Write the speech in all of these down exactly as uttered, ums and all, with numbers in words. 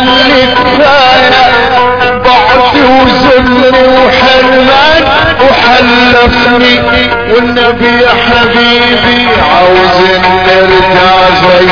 قال لي كفاية بعدي وزلني وحرمان وحلفني والنبي يا حبيبي عاوزين نرجع زي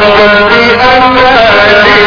قلبي أناني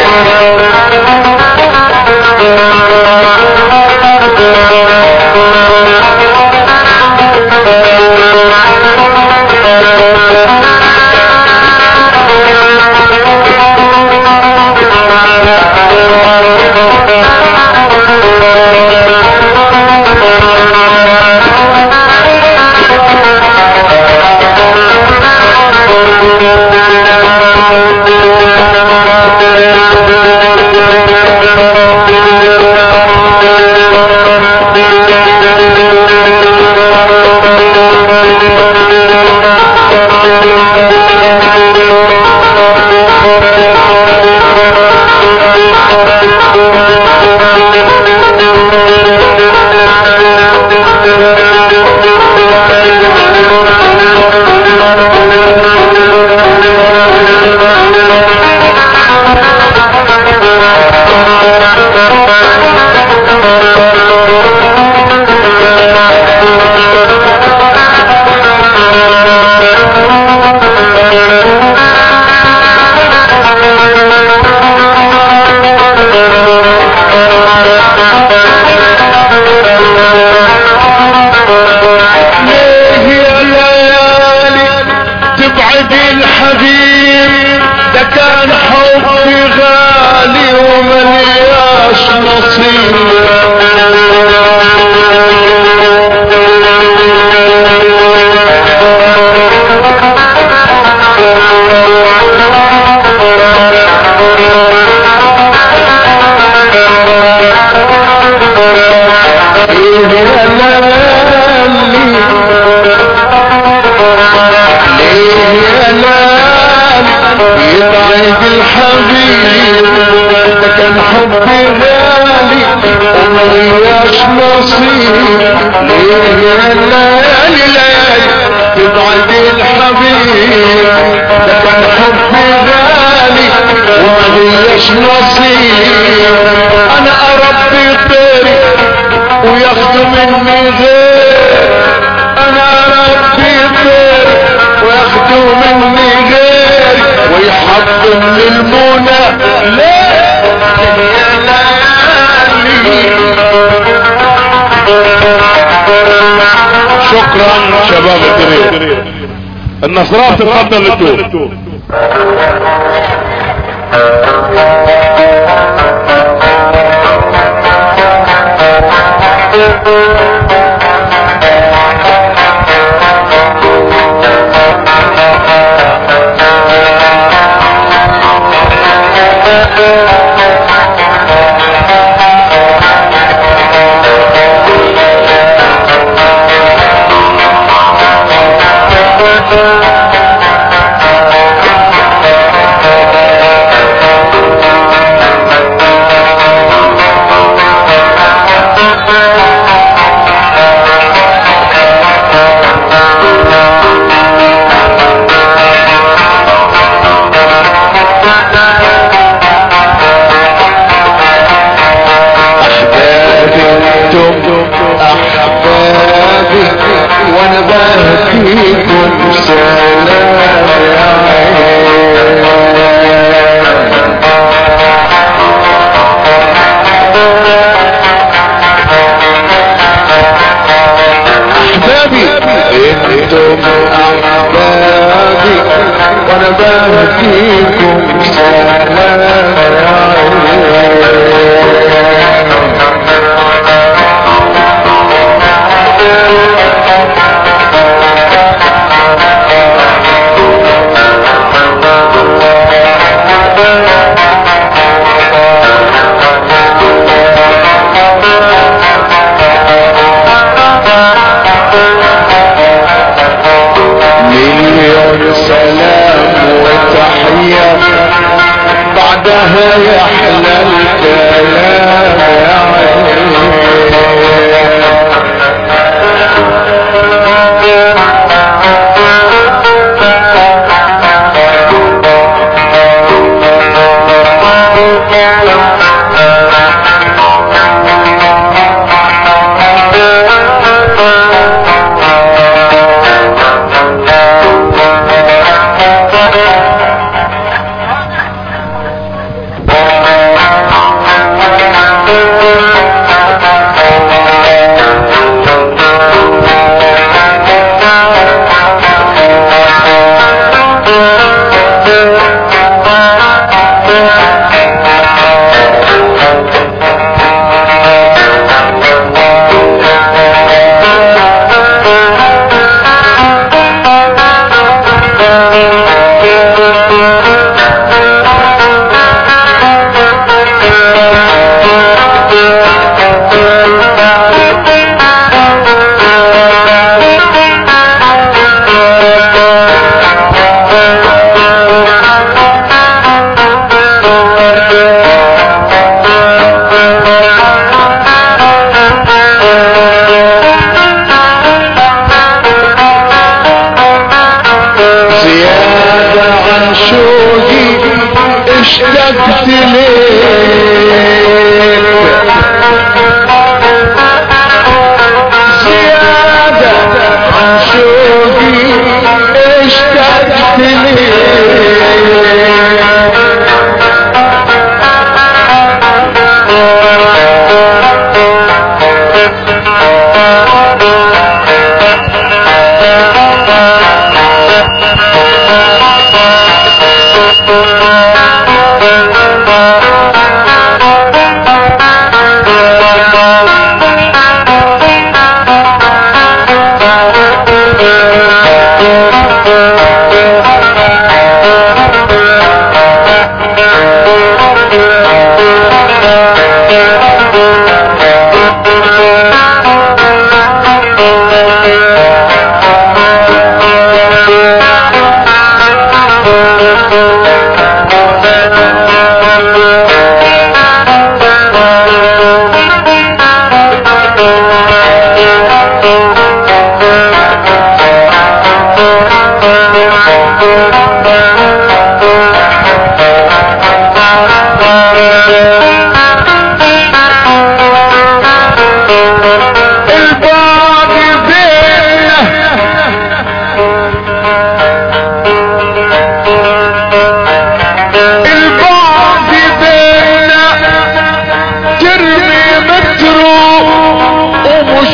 شكرا شباب الدرير. النصرات تتفضل للدور. وانا بهديكم سلام يا احبابي انتم احبابي وانا بهديكم سلام يا سلام وتحية بعدها يحلى الكلام يا عيني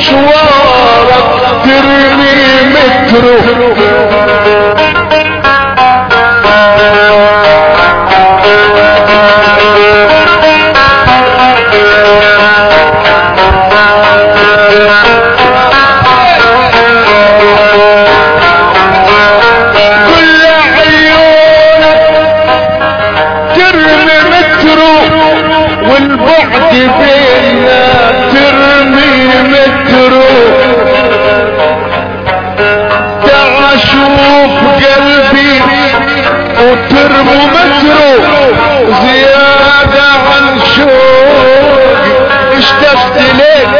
والمشوارك ترمي متره والبعد بيننا ترمي مترو تعا شوف قلبي وترمو مترو زيادة عن شوق اشتقت ليك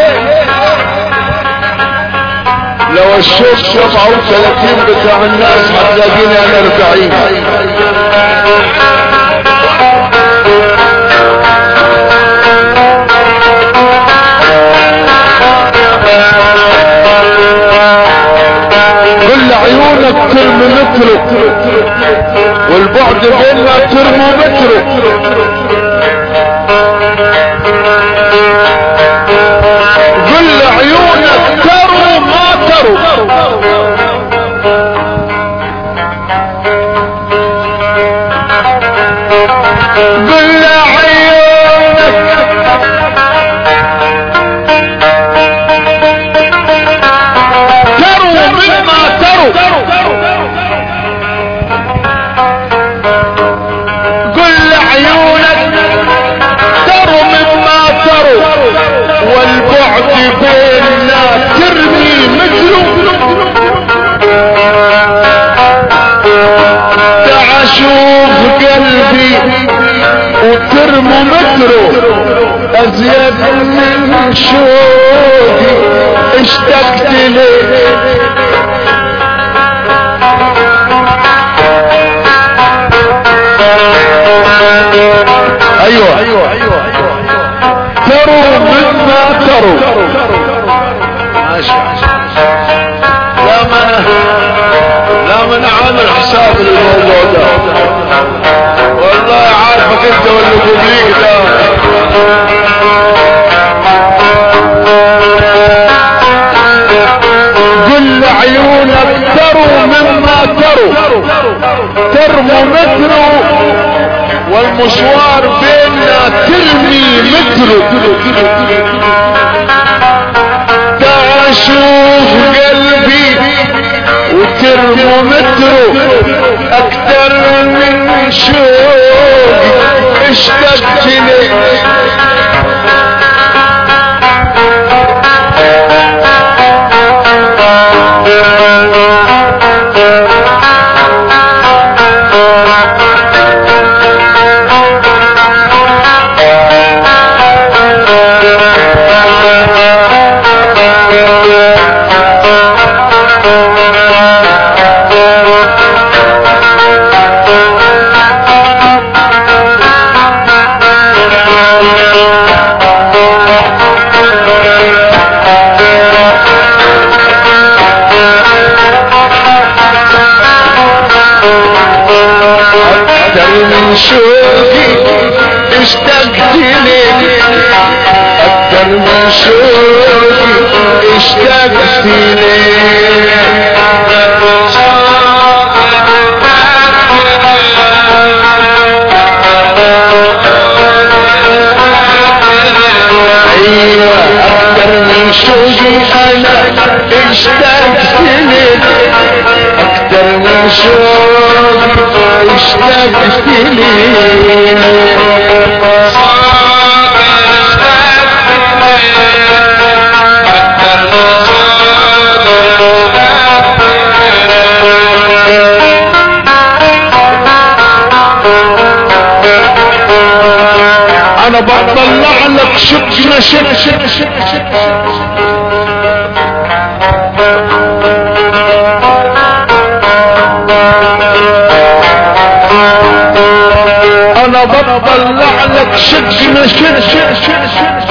لو الشوق سبعة وثلاثين بتاع الناس هتلاقينا انا اربعين كل عيونك ترمومترك والبعد بيننا ترمومترك كل عيونك تروا ما تروا كل عيونك تروا مما تروا كل عيونك تروا مما تروا والبعد بيننا ترمي مثله تعا شوف قلبي وترمو متره ازيد من شوقي اشتقت لك ايوه تروا مما تروا ماشي لا من لا من عامل حساب للموضوع ده والله عارفك انت واللي قبليك ده كل عيونك تروا مما تروا ترمو مترو والمشوار بيننا ترمي مترو تعا شوف قلبي وترمو مترو اكتر من شوقي اشتقت لك من شوقي اشتقت لك اكتر من شوقي اشتقت لك ايوه اكتر من شوقي انا اشتقت لك اكتر من شوقي اشتقت لك انا بطلع لك شكنا شك شك شك شك انا بطلع لك شكنا شك شك شك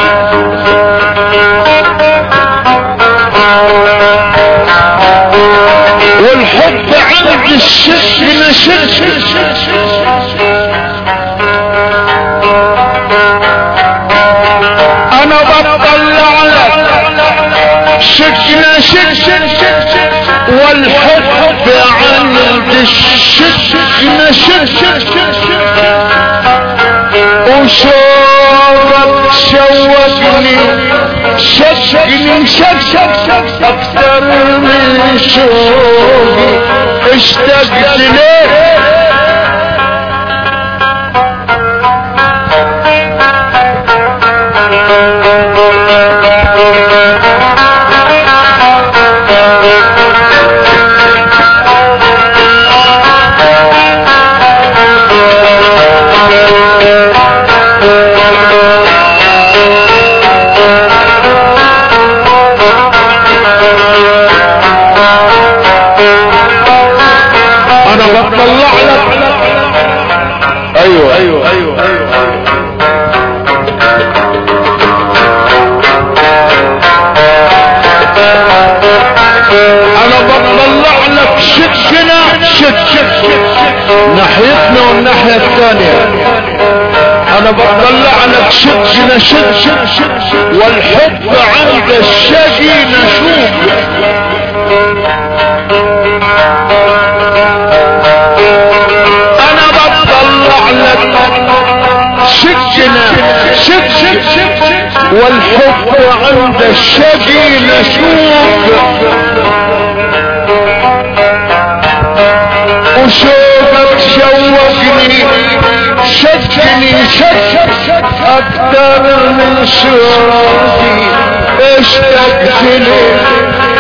والحب عند الشكنا شك شك شك انا بطلع لك شكنا شك والحب عند الشكنا شك وشوقك شوقني شكني شك اكثر من شوقي اشتقت ليه بطلع لك ايوه ايوه ايوه ايوه انا بطلع لك شكنا شك ناحيتنا والناحية الثانية انا بطلع لك شكنا شك والحب عند الشقي نشوف شكنا شك والحب عند الشقي نشوف وشوقك شوقني شكني شك اكثر من شوقي اشتقت لك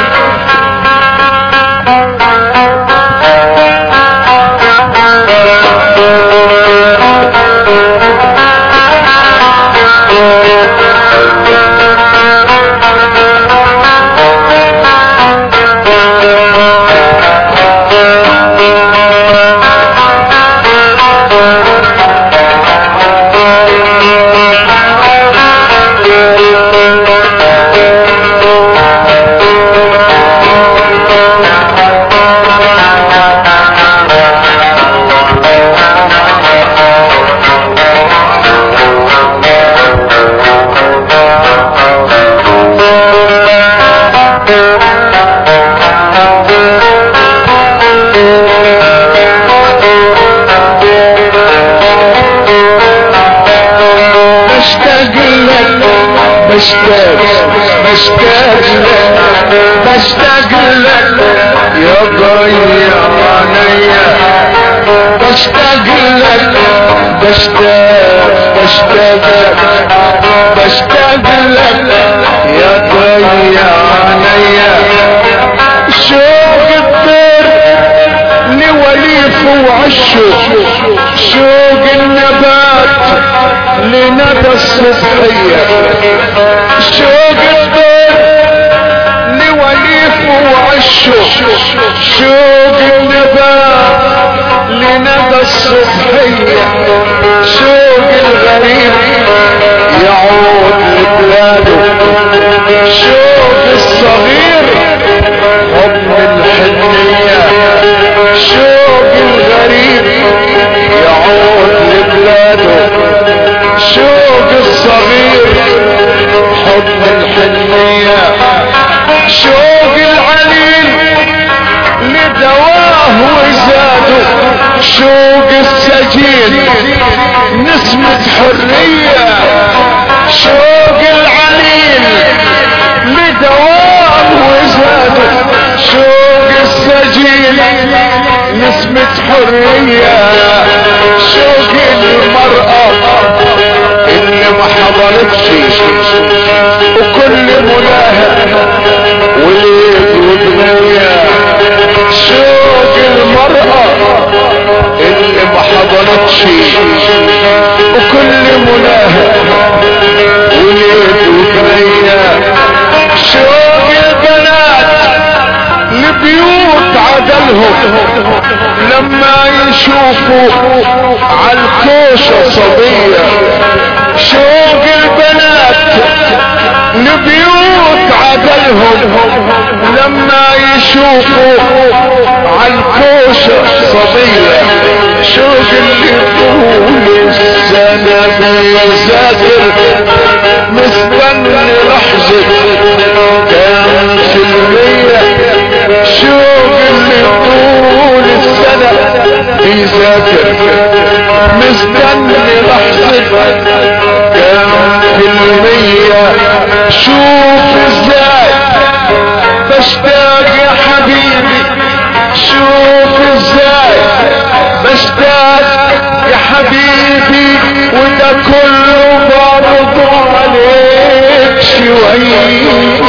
بشتاق بشتاق لك بشتاق لك يا ضيع عينيا بشتاق لك بشتاق بشتاق لك بشتاق لك يا ضيع عينيا شوق الطير لوليف وعشه شوق النبات لندى الصبحية شوق الطير لوليف وعشه شوق النبات لندى الصبحية شوق الغريب يعود لبلاده شوق الصغير حب الحنية شوق الغريب يعود لبلاده شوق الصغير حب الحنية شوق العليل لدواه وزاده شوق السجين نسمة حرية شوق العليل لدواه وزاده شوق السجين نسمة حرية شوق المرأة اللي ما حضرتش وكل ملاهب وليد ودنيا شوق المرأة اللي ما حضرتش وكل ملاهب وليد ودنيا شوق البنات لبيوت عدلهم لما يشوفوا عالكوشة صبية شوق البنات لبيوت عدلهم لما يشوفوا عالكوشة صبية شوق اللي طول السنة بيسافر مستني لحظة كان بشتاق يا حبيبي وده كله برضو عليك شوية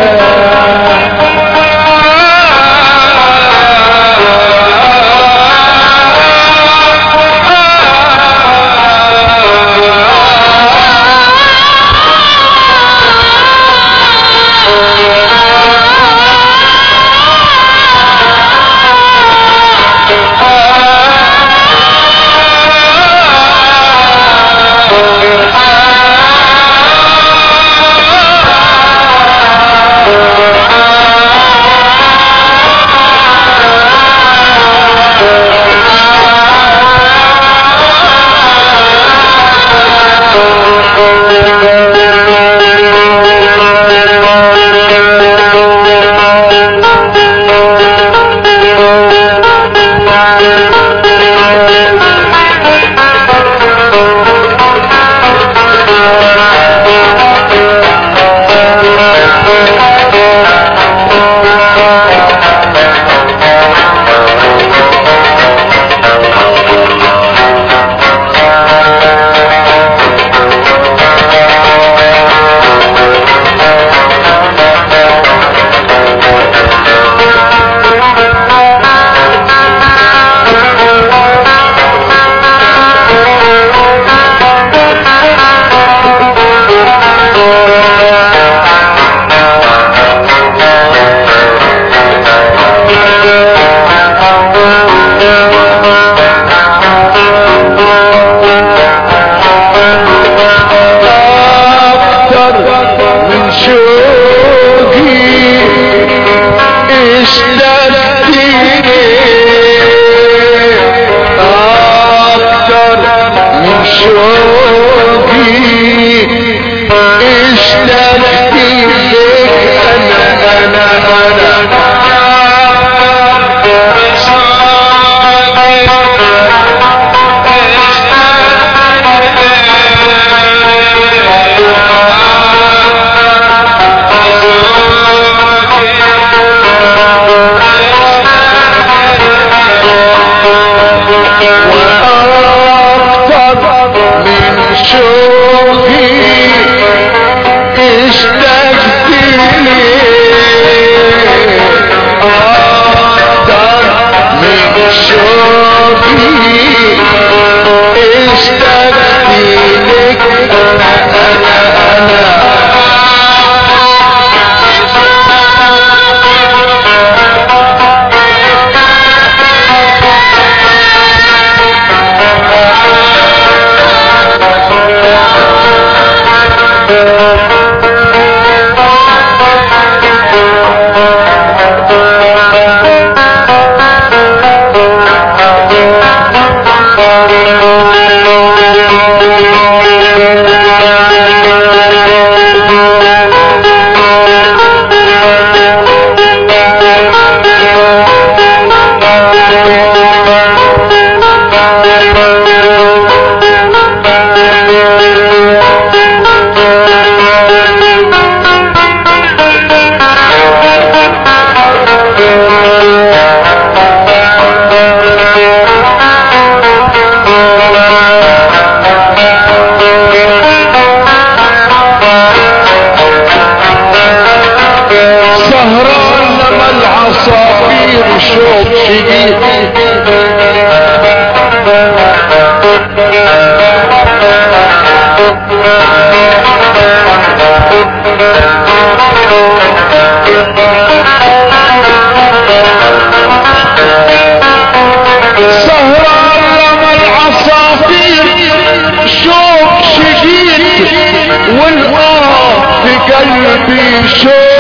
قلبي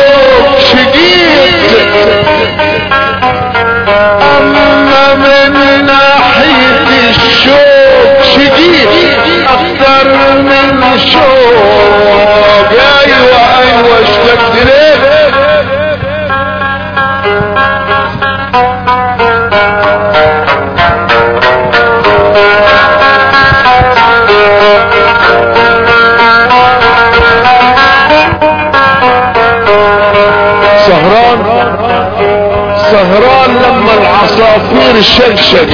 شوق شديد، أما من ناحية الشوق شديد أكثر من شوق. أيوة أيوة اشتقت ليه سهران سهران لما العصر العصافير شقشق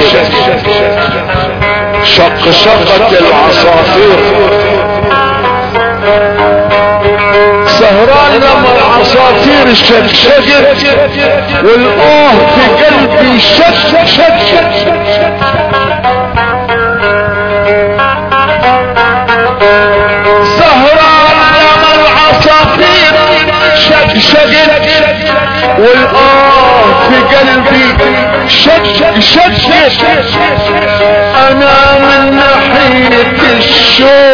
شق شقت العصافير سهران لما العصافير شقشقت والآه في قلبي شق شق شق سهران لما العصافير شقشقت والآه في قلبي شق شق انا من ناحية الشوق